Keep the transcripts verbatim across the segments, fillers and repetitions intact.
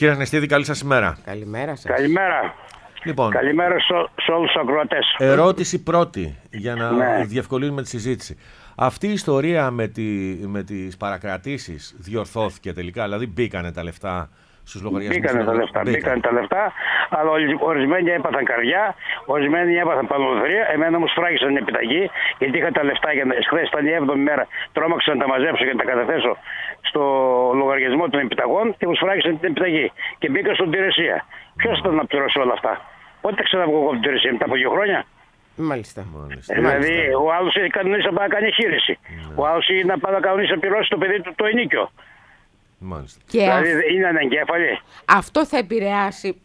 Κύριε Ανεστίδη, καλή σας ημέρα. Καλημέρα σας. Καλημέρα. Λοιπόν, Καλημέρα σε όλους τους ακροατές. ερώτηση πρώτη, για να Ναι. διευκολύνουμε τη συζήτηση. Αυτή η ιστορία με, τη, με τις παρακρατήσεις διορθώθηκε τελικά, δηλαδή μπήκανε τα λεφτά στους λογαριασμούς? Μπήκανε τα λεφτά, μπήκανε τα λεφτά, αλλά ορισμένοι έπαθαν καρδιά, ορισμένοι έπαθαν παλαιοδρία. Εμένα όμως φράγισαν την επιταγή, γιατί είχα τα λεφτά. Χθες ήταν η έβδομη μέρα, τρόμαξα να τα μαζέψω και να τα καταθέσω στο λογαριασμό των επιταγών και μου φράγισαν την επιταγή. Και μπήκα στην υπηρεσία. Ποιος ήταν να πληρώσει όλα αυτά? Πότε θα ξαναβγώ εγώ από την υπηρεσία, μετά από δύο χρόνια? Μάλιστα. Μάλιστα. Δηλαδή, ο άλλος έχει κανονίσει να πάει να κάνει εγχείρηση. Ναι. Ο άλλος είναι να πάει να κανονίσει να πληρώσει το παιδί του το ενίκιο. Μάλιστα. Και Δηλαδή, αυ- είναι ανεγκέφαλοι. αυτό θα επηρεάσει,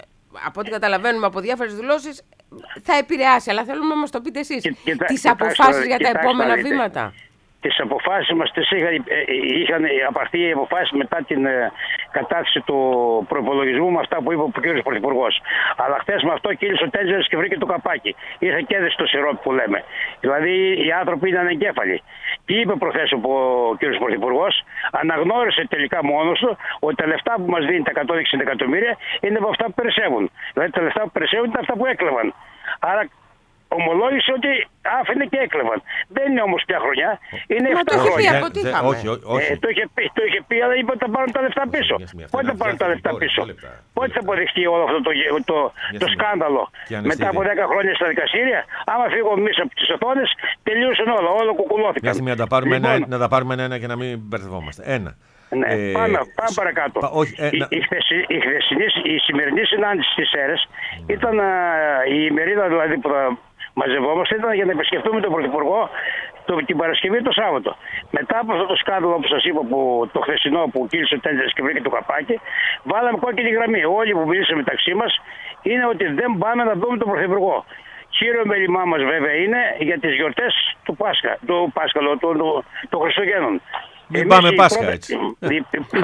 από ό,τι καταλαβαίνουμε από διάφορες δηλώσεις, θα επηρεάσει. Αλλά θέλουμε να μας το πείτε εσείς. Και- κοιτά- Τις κοιτάξτε, αποφάσεις για τα κοιτάξτε, επόμενα να δείτε. βήματα. Τις αποφάσεις μας τις είχαν, ε, είχαν απαρθεί οι αποφάσεις μετά την ε, κατάθεση του προϋπολογισμού με αυτά που είπε ο κ. Πρωθυπουργός. Αλλά χθες με αυτό κύλησε ο Τέλζερς και βρήκε το καπάκι. Ήρθε και έδεσε το σιρόπι που λέμε. Δηλαδή οι άνθρωποι είναι ανεγκέφαλοι. Τι είπε προχθές ο κ. Πρωθυπουργός? Αναγνώρισε τελικά μόνος του ότι τα λεφτά που μας δίνει, τα εκατόν εξήντα εκατομμύρια, είναι από αυτά που περισσεύουν. Δηλαδή τα λεφτά που περισσεύουν είναι αυτά που έκλεβαν. Άρα ομολόγησε ότι άφηνε και έκλεβαν. Δεν είναι όμως πια χρονιά, είναι Μα επτά το είχε πει, χρόνια. από τι δεν- είχαμε. όχι, ό- όχι. Ε, το, είχε πει, το είχε πει, αλλά είπε ότι θα πάρουν τα λεφτά πίσω. Μια στιγμή, Πότε αυτά θα είναι πάρουν τα λεφτά διαφορετικό, πίσω? δύο λεπτά, δύο Πότε θα λεπτά. αποδειχτεί όλο αυτό το, το, το, Μια το στιγμή. σκάνδαλο? Και Ανεστίδη. Μετά από δέκα χρόνια στα δικαστήρια, άμα φύγω εμείς από τις οθόνες, τελείωσαν όλα, όλο κουκουλώθηκαν. Μια στιγμή να τα πάρουμε Λοιπόν, ένα, να τα πάρουμε ένα-ένα και να μην μπερδευόμαστε. Ένα. Ναι, Ε, πάμε, πάμε σ- παρακάτω. πα- όχι, ε, η, να- η, χθεσι- η, χθεσινή- η σημερινή συνάντηση στις ΣΕΡΕΣ ήταν α, η ημερίδα δηλαδή που θα μαζευόμαστε, ήταν για να επισκεφτούμε τον Πρωθυπουργό το, την Παρασκευή το Σάββατο. Μετά από αυτό το σκάνδαλο που σας είπα, που, το χθεσινό που κύλησε ο Τέλζερς και βρήκε το καπάκι, βάλαμε κόκκινη γραμμή. Όλοι που μιλήσαμε μεταξύ μας είναι ότι δεν πάμε να δούμε τον Πρωθυπουργό. Κύριο μέλημά μας βέβαια είναι για τις γιορτές του Πάσχα, του Πάσκαλο, του, του, των Χριστουγέννων. Μην Εμείς πάμε η Πάσχα, πρώτα- έτσι. η-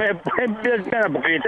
Δεν αποκλείεται.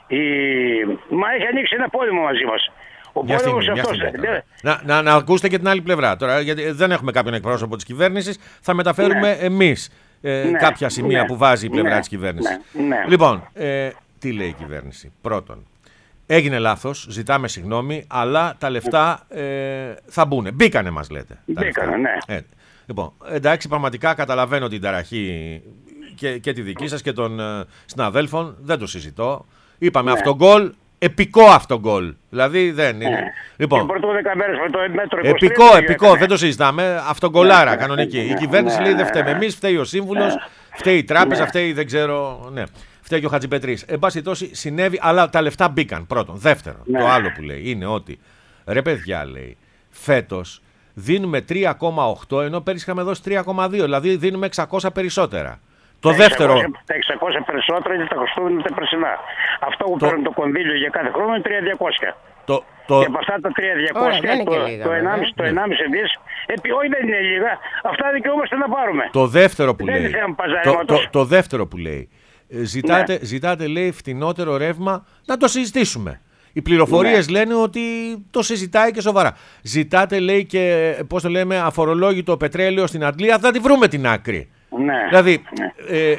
Η- Μα έχει ανοίξει ένα πόλεμο μαζί μας. Ο Μια στιγμή, πόλεμος μια αυτός. στιγμή τώρα. δεν- Να, να, να ακούσετε και την άλλη πλευρά τώρα, γιατί δεν έχουμε κάποιον εκπρόσωπο της κυβέρνησης. Θα μεταφέρουμε εμείς ε, Ναι, κάποια σημεία ναι, που βάζει η πλευρά ναι, της κυβέρνησης. ναι, ναι. Λοιπόν, ε, τι λέει η κυβέρνηση? Πρώτον, έγινε λάθος, ζητάμε συγγνώμη, αλλά τα λεφτά ε, θα μπουν. Μπήκανε, μας λέτε. τα Μπήκανε, λεφτά. ναι. Ε, λοιπόν, εντάξει, πραγματικά καταλαβαίνω την ταραχή και, και τη δική σας και των ε, συναδέλφων, δεν το συζητώ. Είπαμε αυτό γκολ, επικό αυτό γκολ. Δηλαδή δεν είναι. Λοιπόν, Και πρώτο δέκα μέρες με το μέτρο είκοσι τρία επικό, το επικό, έκανε. δεν το συζητάμε. Αυτογκολάρα Ναι, κανονική. ναι, Η κυβέρνηση ναι, λέει ναι, δεν φταίμε ναι. εμείς, φταίει ο σύμβουλος, φταίει η τράπεζα, φταίει δεν ξέρω. Ναι. Φταίει και ο Χατζηπετρής. Εν πάση περιπτώσει συνέβη, αλλά τα λεφτά μπήκαν. Πρώτον. Δεύτερον, Ναι. το άλλο που λέει είναι ότι ρε παιδιά, λέει, φέτος δίνουμε τρία κόμμα οκτώ ενώ πέρυσι είχαμε δώσει τρία κόμμα δύο. Δηλαδή δίνουμε εξακόσια περισσότερα. Το Τα δεύτερο. εξακόσια Τα εξακόσια περισσότερα είναι τα Χριστούγεννα τα περσινά. Αυτό που Το- παίρνουν το κονδύλιο για κάθε χρόνο είναι τρία χιλιάδες διακόσια. Το, το, Και από αυτά τα τρία χιλιάδες διακόσια, Ωραία, δεν είναι το, και λίγα, το, βέβαια. ενάμιση, το ενάμιση δις, επί, όχι δεν είναι λίγα, αυτά δικαιούμαστε να πάρουμε. Το δεύτερο που Δεν λέει. είναι θέμα Το, παζαρέματος. το, το δεύτερο που λέει. ε, Ζητάτε, ζητάτε, λέει, φτηνότερο ρεύμα. Να το συζητήσουμε. Οι πληροφορίες Ναι. λένε ότι το συζητάει και σοβαρά. Ζητάτε, λέει, και πώς το λέμε, αφορολόγητο πετρέλαιο στην Αντλία. Θα τη βρούμε την άκρη. Ναι. Δηλαδή, Ναι. ε, ε,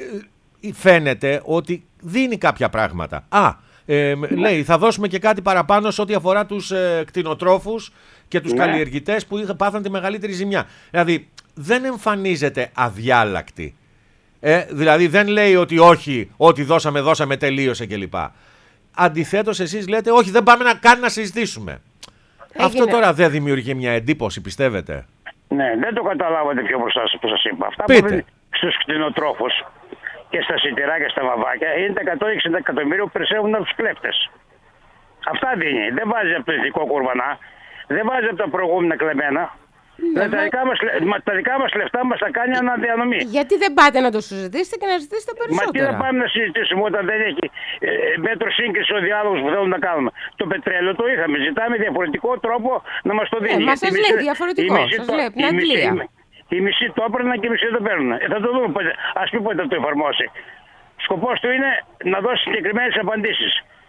ε, φαίνεται ότι δίνει κάποια πράγματα. Α, ε, λέει, θα δώσουμε και κάτι παραπάνω σε ό,τι αφορά τους ε, κτηνοτρόφους και τους Ναι. καλλιεργητές που είχα, πάθαν τη μεγαλύτερη ζημιά. Δηλαδή, δεν εμφανίζεται αδιάλακτη. Ε, δηλαδή, δεν λέει ότι όχι, ό,τι δώσαμε, δώσαμε, τελείωσε κλπ. Αντιθέτως, εσείς λέτε, όχι, δεν πάμε να καν να συζητήσουμε. Έγινε. Αυτό τώρα δεν δημιουργεί μια εντύπωση, πιστεύετε? Ναι, δεν το καταλάβατε πιο μπροστά σας που σας είπα. Αυτά Πείτε. που δίνει στους κτηνοτρόφους και στα σιτηρά και στα βαβάκια είναι τα εκατόν εξήντα εκατομμύρια που περισσεύουν από τους κλέφτες. Αυτά δίνει. Δεν βάζει από το ηθικό κουρβανά, δεν βάζει από τα προηγούμενα κλεμμένα. Ναι, τα, μα- δικά μας, λε- μα- τα δικά μας λεφτά μας τα κάνει αναδιανομή. Γιατί δεν πάτε να το συζητήσετε και να ζητήσετε Μα τι να περισσότερα? πάμε να συζητήσουμε όταν δεν έχει ε, μέτρο σύγκριση ο διάλογος που θέλουμε να κάνουμε. Το πετρέλαιο το είχαμε. Ζητάμε διαφορετικό τρόπο να μας το δίνει. Ε, μα Γιατί σας η λέει μισή- διαφορετικό. η μισή Σας το- λέει από την η μισή- Αγγλία. Οι μισοί το έπαιρναν και οι μισοί το παίρνουν. Ε, θα το δούμε πότε. Ας πει πότε θα το εφαρμόσει. Σκοπός του είναι να δώσει συγκεκριμένες απαντήσεις.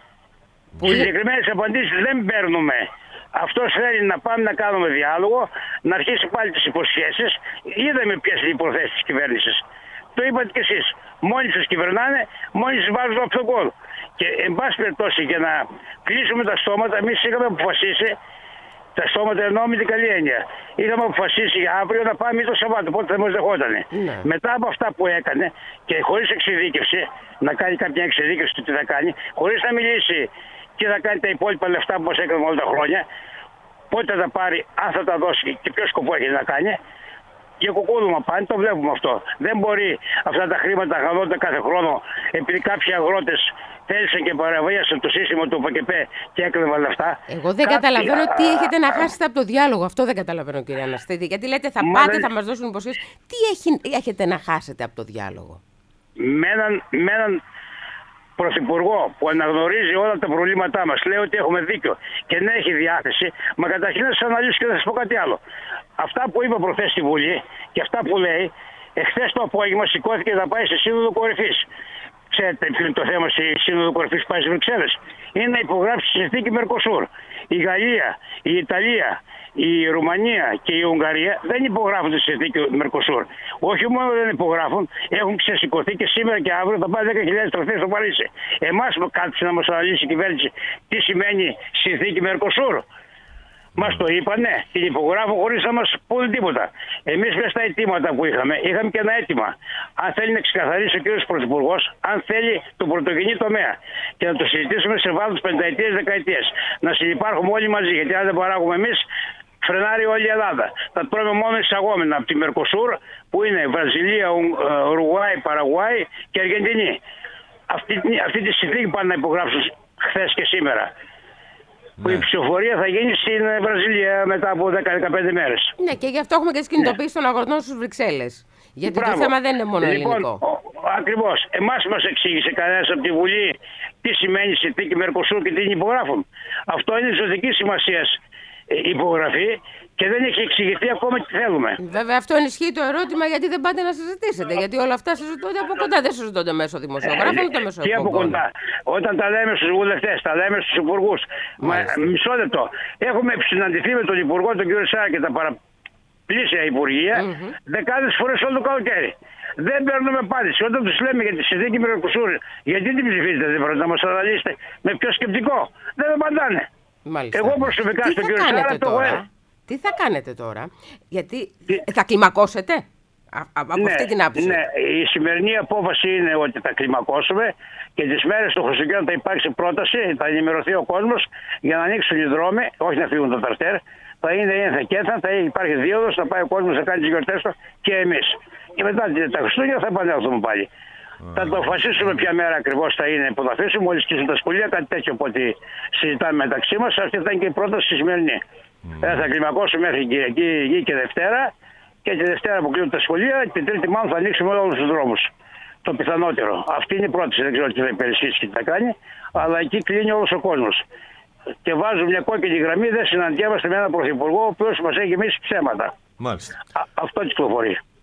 Συγκεκριμένες απαντήσεις δεν παίρνουμε. Αυτός θέλει να πάμε να κάνουμε διάλογο, να αρχίσει πάλι τις υποσχέσεις. Είδαμε ποιες είναι οι προθέσεις της κυβέρνησης. Το είπατε κι εσείς. Μόνοι τους κυβερνάνε, μόνοι τους βάζουν από τον κόλ. Και εν πάση περιπτώσει, για να κλείσουμε τα στόματα, εμείς είχαμε αποφασίσει, τα στόματα εννοώ με την καλή έννοια, είχαμε αποφασίσει για αύριο να πάμε το Σαββάτο, πότε θα μας δεχότανε. Ναι. Μετά από αυτά που έκανε και χωρίς εξειδίκευση, να κάνει κάποια εξειδίκευση του τι θα κάνει, χωρίς να μιλήσει τι θα κάνει τα υπόλοιπα λεφτά που μας έκαναν όλα τα χρόνια, πότε θα τα πάρει, αν θα τα δώσει και ποιο σκοπό έχει να κάνει. Για κουκούλουμα πάνε, το βλέπουμε αυτό. Δεν μπορεί αυτά τα χρήματα να χαλώνται κάθε χρόνο επειδή κάποιοι αγρότες θέλησαν και παραβίασαν το σύστημα του ΠΑΚΕΠΕ και έκλεβαν λεφτά. Εγώ δεν Κάποιοι... καταλαβαίνω τι έχετε να χάσετε από το διάλογο. Αυτό δεν καταλαβαίνω, κύριε Αναστήτη. Γιατί λέτε θα Μα πάτε, δεν... θα μας δώσουν υποσχέσεις. Τι έχει... έχετε να χάσετε από το διάλογο? Με έναν, με έναν πρωθυπουργό που αναγνωρίζει όλα τα προβλήματά μας, λέει ότι έχουμε δίκιο και να έχει διάθεση, μα καταρχήν να σας αναλύσω και να σας πω κάτι άλλο. Αυτά που είπε προχθές στη Βουλή και αυτά που λέει, εχθές το απόγευμα σηκώθηκε να πάει σε Σύνοδο Κορυφής. Ξέρετε ποιο είναι το θέμα στη Σύνοδο Κορυφής που πάει στις Βρυξέλλες? Είναι να υπογράψει τη συνθήκη Μερκοσούρ. Η Γαλλία, η Ιταλία, η Ρουμανία και η Ουγγαρία δεν υπογράφουν τη συνθήκη Μερκοσούρ. Όχι μόνο δεν υπογράφουν, έχουν ξεσηκωθεί και σήμερα και αύριο θα πάει δέκα χιλιάδες τροφές στο Παρίσι. Εμάς κάθισε να μας αναλύσει η κυβέρνηση τι σημαίνει συνθήκη Μερκοσούρ. Μας το είπανε, την υπογράφω χωρίς να μας πούνε τίποτα. Εμείς μέσα στα αιτήματα που είχαμε, είχαμε και ένα αίτημα. Αν θέλει να ξεκαθαρίσει ο κ. Πρωθυπουργός, αν θέλει τον πρωτογενή τομέα και να το συζητήσουμε σε βάθος πενταετίες, δεκαετίες. Να συνυπάρχουμε όλοι μαζί, γιατί αν δεν παράγουμε εμείς, φρενάρει όλη η Ελλάδα. Θα τρώμε μόνο εισαγόμενα από τη Μερκοσούρ, που είναι Βραζιλία, Ουρουγουάη, Παραγουάη και Αργεντινή. Αυτή, αυτή τη συνθήκη πάνε να υπογράψουν χθες και σήμερα. Που η ψηφοφορία θα γίνει στην Βραζιλία μετά από δέκα με δεκαπέντε μέρες. Ναι, και γι' αυτό έχουμε και τις κινητοποίησεις των αγροτών στις Βρυξέλλες. Γιατί Μπράβο. Το θέμα δεν είναι μόνο λοιπόν, ελληνικό. Ακριβώς. Εμάς μας εξήγησε κανένας από τη Βουλή τι σημαίνει συνθήκη Μερκοσούρ και τι την υπογράφουν. Αυτό είναι ζωτική σημασία υπογραφή και δεν έχει εξηγηθεί ακόμα τι θέλουμε. Βέβαια, αυτό ενισχύει το ερώτημα γιατί δεν πάτε να συζητήσετε. Γιατί όλα αυτά συζητούνται από κοντά, δεν συζητούνται μέσω δημοσιογράφων ούτε μέσω και από κοντά. Όταν τα λέμε στους βουλευτές, τα λέμε στους υπουργούς. Μα, μισό λεπτό. Έχουμε συναντηθεί με τον υπουργό, τον κύριο Σάρα και τα παραπλήσια υπουργεία mm-hmm. δεκάδες φορές όλο το καλοκαίρι. Δεν παίρνουμε απάντηση. Όταν τους λέμε για τη συνθήκη Μερκοσούρ, γιατί την ψηφίζετε, δεν πρέπει να μας αναλύσετε με πιο σκεπτικό. Δεν απαντάνε. Μάλιστα. Εγώ προσωπικά στον κύριο Σάρα το έχω. Τι θα κάνετε τώρα, γιατί Τι... θα κλιμακώσετε α, α, από ναι, αυτή την άποψη? Ναι, η σημερινή απόφαση είναι ότι θα κλιμακώσουμε και τις μέρες των Χριστουγέννων θα υπάρξει πρόταση, θα ενημερωθεί ο κόσμος για να ανοίξουν οι δρόμοι, όχι να φύγουν τα τρακτέρ, θα είναι η ενθεκέθα, θα υπάρχει δίωδος, θα πάει ο κόσμος να κάνει τις γιορτές του και εμείς. Και μετά τα Χριστούγεννα θα επανέλθουμε πάλι. Mm. Θα το αποφασίσουμε ποια μέρα ακριβώς θα είναι που θα αφήσουμε, μόλις κλείσουν τα σχολεία, κάτι τέτοιο από ό,τι συζητάμε μεταξύ μας. Αυτή θα είναι και η πρόταση στη σημερινή. Mm. Θα κλιμακώσουμε μέχρι Κυριακή, Γη και Δευτέρα και τη Δευτέρα που κλείνουν τα σχολεία, την Τρίτη μάλλον θα ανοίξουμε όλους τους δρόμους. Το πιθανότερο. Αυτή είναι η πρόταση. Δεν ξέρω τι θα υπερισχύσει και τι θα κάνει, αλλά εκεί κλείνει όλος ο κόσμος. Και βάζουμε μια κόκκινη γραμμή, δεν συναντιόμαστε με έναν πρωθυπουργό ο οποίος μας έχει εμείς ψέματα. Μάλιστα. Α, αυτό κυκλοφορεί.